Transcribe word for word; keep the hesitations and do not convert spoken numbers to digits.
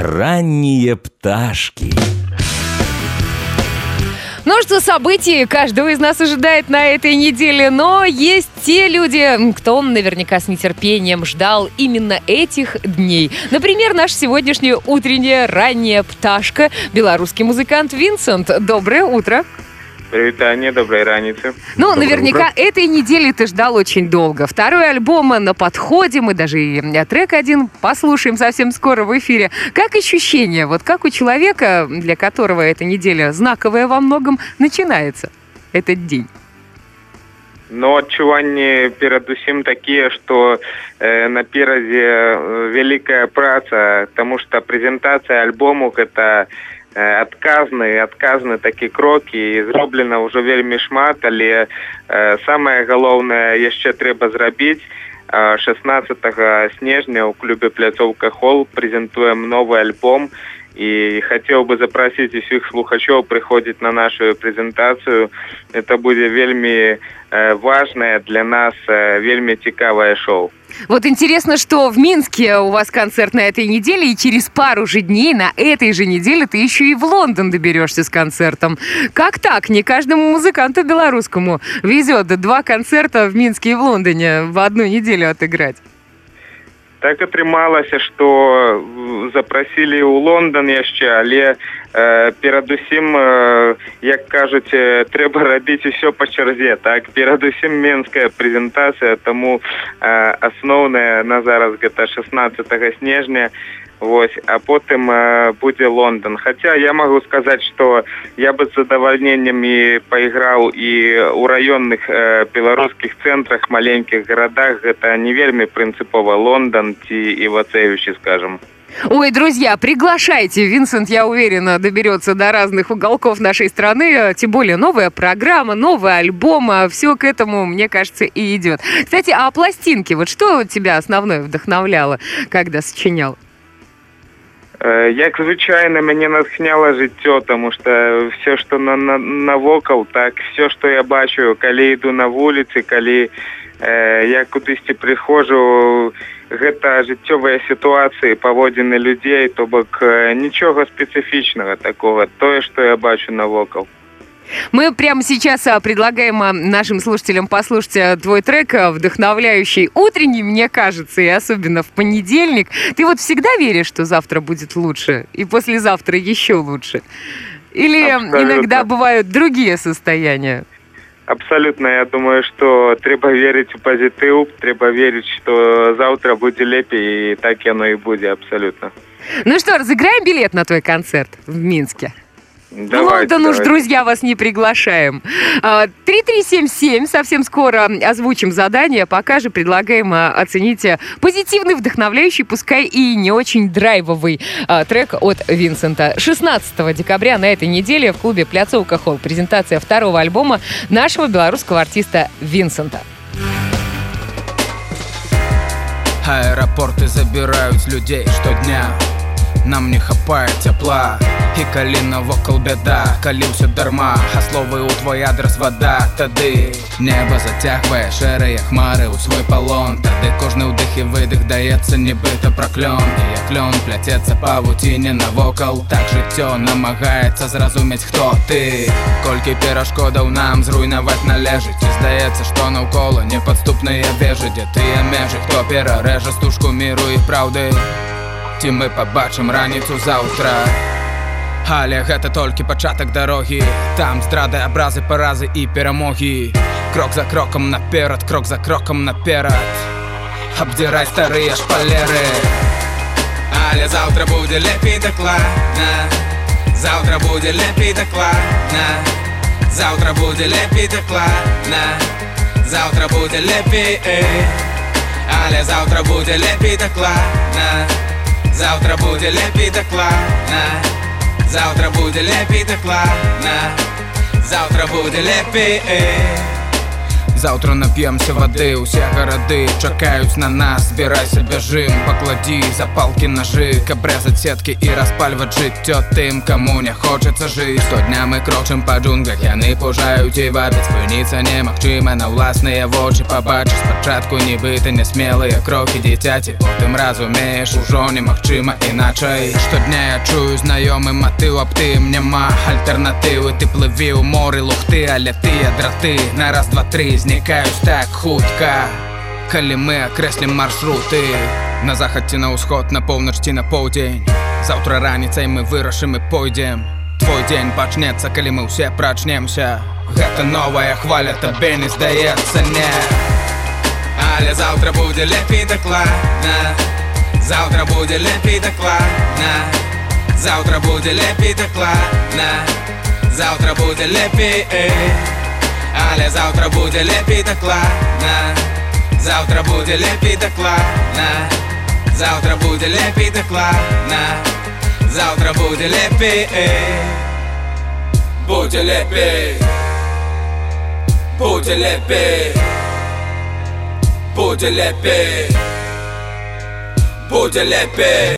ранние пташки. Ну что, событий каждого из нас ожидает на этой неделе, но есть те люди, кто наверняка с нетерпением ждал именно этих дней. Например, наша сегодняшняя утренняя ранняя пташка, белорусский музыкант Винсент. Доброе утро. Привет, Аня, доброй раницы. Ну, Доброе наверняка утро. этой недели ты ждал очень долго. Второй альбом на подходе, мы даже и трек один послушаем совсем скоро в эфире. Как ощущение, вот как у человека, для которого эта неделя знаковая во многом, начинается этот день? Ну, адчуванні перадусім такія, што э, наперадзе вялікая праца, таму што прэзентацыя альбому гэта э, адказны, адказны такі крок, і зроблена ўжо вельмі шмат, але э, самае галоўнае яшчэ трэба зрабіць. шестнадцатого снежня ў клубе «Пляцоўка Холл» прэзентуем новы альбом, і хацеў бы запрасіць усіх слухачоў прыходзіць на нашу прэзентацыю. Это будзе вельмі э, важное для нас, э, вельмі цікавае шоу. Вот интересно, что в Минске у вас концерт на этой неделе, и через пару же дней на этой же неделе ты еще и в Лондон доберешься с концертом. Как так? Не каждому музыканту белорусскому везет два концерта в Минске и в Лондоне в одну неделю отыграть. Так атрымалася, што запросілі ў Лондон яшчэ, але э, перадусім, э, як кажуць, трэба рабіць усё па чарзе. Так, перадусім менская прэзентацыя, таму э, асноўная на зараз гэта шестнадцатого снежня. Вось, а потым э, будзе Лондон. Хаця я магу сказаць, што я бы з задавальненнем і пайграў і ў раённых э, беларускіх цэнтрах, маленькіх гарадах. Гэта не вельмі прынцыпова. Лондон ці Івацевичи, скажем. Ой, друзья, приглашайте. Винсент, я уверена, доберется до разных уголков нашей страны. Тем более новая программа, новый альбом. Все к этому, мне кажется, и идет. Кстати, а пластинки? Вот что тебя основное вдохновляло, когда сочинял? Як звычайна, мяне натхняла жыццё, таму што все, што на, на, навокал, так, все, што я бачу, калі іду на вуліцы, калі э, я кудысьці прыходжу, гэта жыццёвыя сітуацыі, паводзіны людзей, то бок э, нічога спецыфічнага такого, тое, што я бачу навокал. Мы прямо сейчас предлагаем нашим слушателям послушать твой трек, вдохновляющий утренний, мне кажется, и особенно в понедельник. Ты вот всегда веришь, что завтра будет лучше, и послезавтра еще лучше? Или Абсолютно. Иногда бывают другие состояния? Абсолютно, я думаю, что трэба верить в позитив, трэба верить, что завтра будет лепей, и так оно и будет, абсолютно. Ну что, разыграем билет на твой концерт в Минске? Давайте, в Лондон уж, давайте. друзья, вас не приглашаем. три три семь семь, совсем скоро озвучим задание. Пока же предлагаем оценить позитивный, вдохновляющий, пускай и не очень драйвовый трек от Винсента. шестнадцатого декабря на этой неделе в клубе «Пляцоўка Холл» презентация второго альбома нашего белорусского артиста Винсента. Аэропорты забирают людей штодня. Нам не хапае цяпла, і калі навокал бяда, калі ўсё дарма, а словы ў твой адрас вада, тады неба зацягвае шэрыя хмары ў свой палон. Тады кожны ўдых і выдых даецца нібыта праклён, і як лён пляцецца павуціне навокал. Так жыццё намагаецца зразумець, хто ты. Колькі перашкодаў нам зруйнаваць належыць, і здаецца, што наўкола непадступныя вежы, дзе тыя межы, хто перарэжа стужку міру і праўды. Ці мы пабачым раніцу заўтра. Але гэта толькі пачатак дарогі. Там здрады, абразы, паразы і перамогі. Крок за крокам наперад, крок за крокам наперад. Абдзірай старыя шпалеры. Але заўтра будзе лепей дакладна. Заўтра будзе лепей дакладна. Заўтра будзе лепей дакладна. Заўтра будзе лепей. Але заўтра будзе лепей дакладна. Завтра будзе лепей дакладна. Завтра будзе лепей дакладна. Завтра будзе лепей. Заўтра нап'емся вады, усе гарады чакаюць на нас. Збірайся, бяжым, пакладі запалкі ножы, каб рэзаць сеткі і распальваць жыццё тым, каму не хочацца жыць. Штодня мы крочым па джунглях, яны пужаюць і вабяць. Спыніцца немагчыма, на ўласныя вочы пабачыць. Спачатку нібыта нясмелыя крокі дзіцяці, потым разумееш, ужо немагчыма іначай. Штодня я чую знаёмы матыў, аб тым няма альтэрнатывы. Ты плыві ў моры лухты, але тыя драты на раз, два, тры знікаюць так хутка, калі мы акрэслім маршруты. На захад ці на ўсход, на поўнач ці на поўдзень. Заўтра раніцай мы вырашым і пойдзем. Твой дзень пачнецца, калі мы ўсе прачнемся. Гэта новая хваля, табе не здаецца, не. Але заўтра будзе лепей дакладна. Заўтра будзе лепей дакладна. Заўтра будзе лепей дакладна. Заўтра будзе лепей, эй. Але заўтра будзе лепей дакладна. Заўтра будзе лепей дакладна. Заўтра будзе лепей дакладна. Заўтра будзе лепей, эй. Будзе лепей. Будзе лепей. Будзе лепей. Будзе лепей.